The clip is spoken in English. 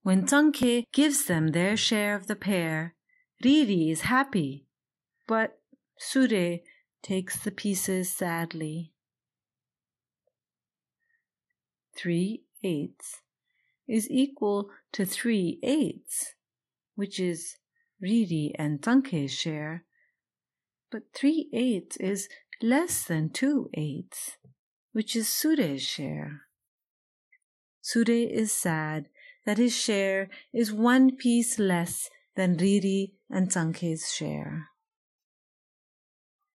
When Tanke gives them their share of the pear, Riri is happy, but Sure takes the pieces sadly. 3/8 is equal to 3/8, which is Riri and Tanke's share, but 3/8 is less than 2/8, which is Sure's share. Sure is sad that his share is one piece less than Riri and Tanke's share.